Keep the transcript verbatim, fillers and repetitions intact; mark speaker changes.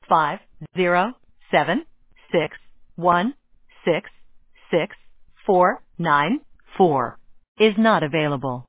Speaker 1: five zero seven six one six six four nine four is not available.